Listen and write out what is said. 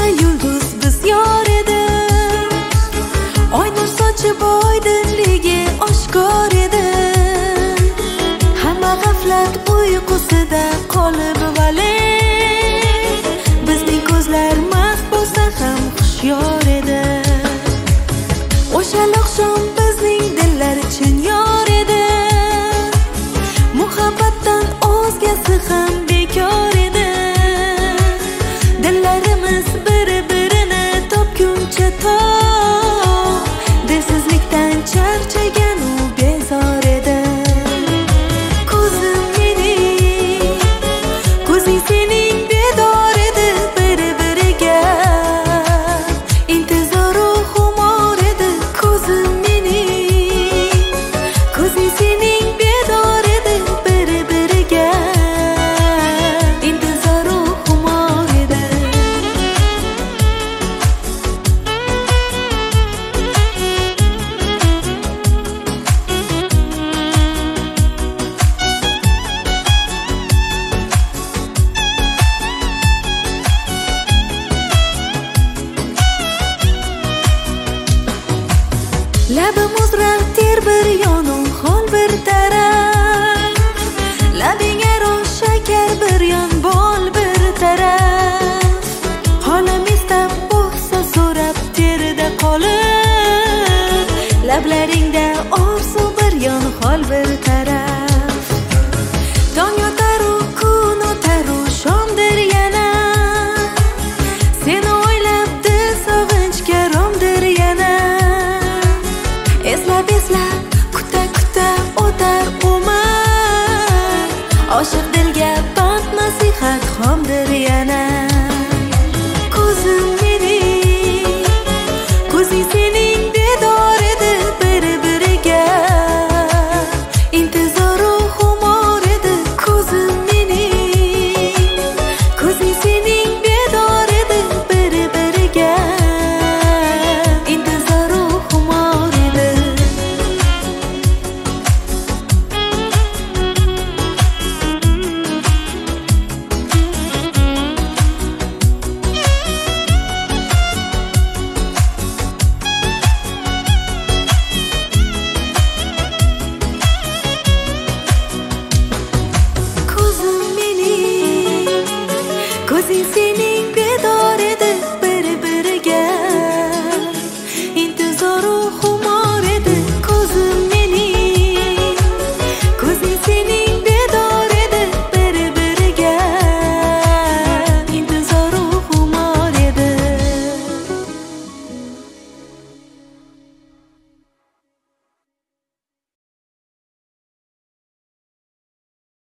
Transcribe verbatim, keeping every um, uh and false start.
yulduz biz yor edi. Oy nur sochib oydinligi oshkor edi. Hamma g'aflat uyqusida qolib vale. Bizning ko'zlar mast bo'lsa ham xushyor edi. O'sha oqshom bizning dillar chin yor edi. Muhabbatdan o'zgasi ham bekor edi. Dillarimiz bir-birini topguncha to dilsizlikdan charchagan u bezor edi. Ko'zim mening, ko'zing sening bedor edi. Bir-biriga intizoru xumor edi. Ko'zim mening, ko'zing sening bedor edi. Bir-biriga intizoru xumor edi. Labim uzrar ter bir yon hol bir taraf. Labinga rosh shakar bir yon bol bir taraf. Holim istab bo'lsa so'rab terida qolib. Lablaringda orzu bir yon hol bir taraf.